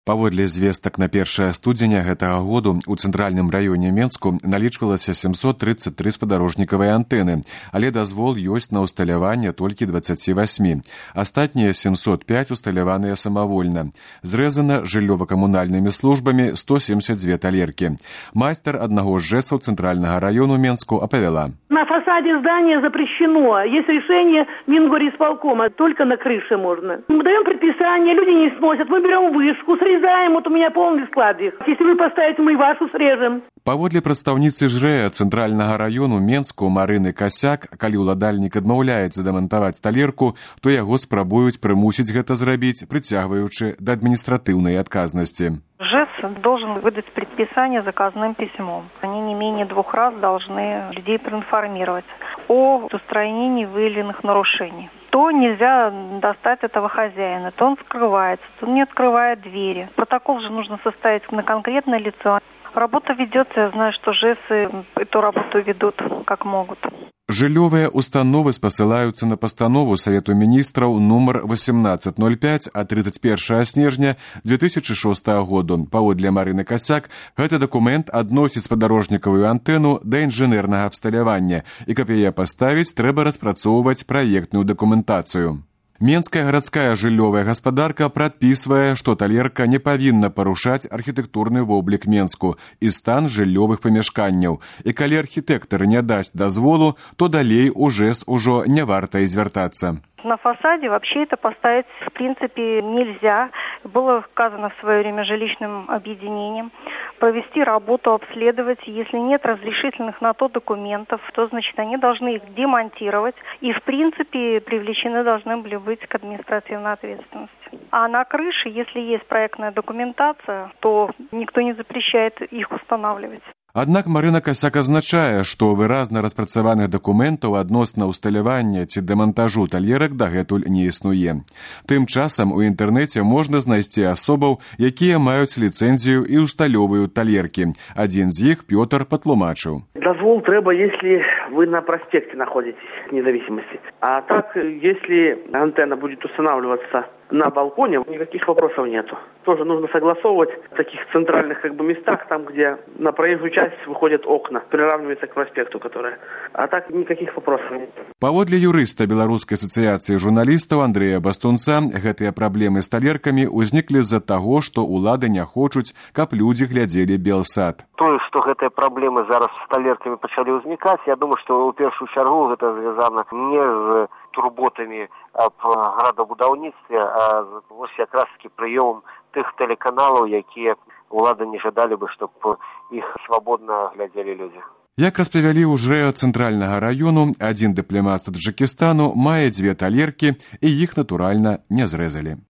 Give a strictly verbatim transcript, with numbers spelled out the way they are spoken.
Паводле звестак на першае студзеня гэтага году у цэнтральным раёне Менску налічвалася сямсот тридцать тры спадарожнікавыя антэны, але дазвол ёсць на ўсталяванне толькі дваццаці васьмі. Астатнія сямсот пяць усталяваныя самавольна. Зрэзана жыллёва-камунальнымі службамі сто семьдесят две талеркі. Майстар аднаго з жэсаў цэнтральнага раёну Менску апавяла. На фасаде здания запрещено. Есть решение Мингорисполкома. Только на крыше можно. Мы даем предписание, люди не сносят. Мы берем вышку, срезаем. Вот у меня полный складик. Если вы поставите, мы вашу срежем. Паводле прадстаўніцы жрэа цэнтральнага раёну Менску Марыны Касяк, калі ўладальнік адмаўляецца дамантаваць талерку, то яго спрабуюць прымусіць гэта зрабіць, прыцягваючы да адміністратыўнай адказнасці. ЖЭС должен выдать предписание заказным письмом. Они не менее двух раз должны людей проинформировать о устранении выявленных нарушений. То нельзя достать этого хозяина, то он скрывается, то он не открывает двери. Протокол же нужно составить на конкретное лицо. Работа ведется, я знаю, что ЖЭСы эту работу ведут как могут. Жыллёвыя установы спасылаюцца на пастанову Савету міністраў нумар восемнадцать ноль пять ад тридцать первого снежня две тысячи шостого году. Паводле Марыны Касяк, гэты дакумент адносіць спадарожнікавую антэну да інжынернага абсталявання, і каб яе паставіць, трэба распрацоўваць праектную дакументацыю. Менская гарадская жыллёвая гаспадарка прадпісвае, што талерка не павінна парушаць архітэктурны воблік Менску і стан жыллёвых памяшканняў. І калі архітэктар не дасць дазволу, то далей у ЖЭС ужо не варта і звяртацца. На фасаде вообще это поставить в принципе нельзя. Было сказано в свое время жилищным объединением провести работу, обследовать. Если нет разрешительных на то документов, то, значит, они должны их демонтировать и, в принципе, привлечены должны были быть к административной ответственности. А на крыше, если есть проектная документация, то никто не запрещает их устанавливать. Аднак Марына Касяк азначае, што выразна распрацаваных дакументаў адносна ўсталявання ці дэмантажу талерак дагэтуль не існуе. Тым часам у інтэрнэце можна знайсці асобаў, якія маюць ліцэнзію і ўсталёваюць талеркі. Адзін з іх Пётр патлумачыў. Дозвол треба, если вы на проспекте находитесь независимости. А так, если антенна будет устанавливаться на балконе, никаких вопросов нету. Тоже нужно согласовывать в таких центральных как бы местах, там, где на проезжую часть выходят окна, приравнивается к проспекту, которая. А так никаких вопросов нет. Паводле юрыста Беларускай асацыяцыі журналістаў Андрэя Бастунца, гэтыя праблемы з талеркамі ўзніклі з-за таго, што ўлады не хочуць, каб людзі глядзелі Белсад. Тое, што гэтыя праблемы зараз з талеркамі пачалі ўзнікаць, я думаю, што ў першую чаргу гэта звязана не з турботамі аб градабудаўніцтве, а вось якраз такі прыёмам тых тэлеканалаў, якія ўлады не жадалі бы, чтоб іх свабодна глядзелі людзі. Як распавялі ў жрэа цэнтральнага раёну, адзін дыпламат з Таджыкістану мае дзве талеркі, і іх, натуральна, не зрэзалі.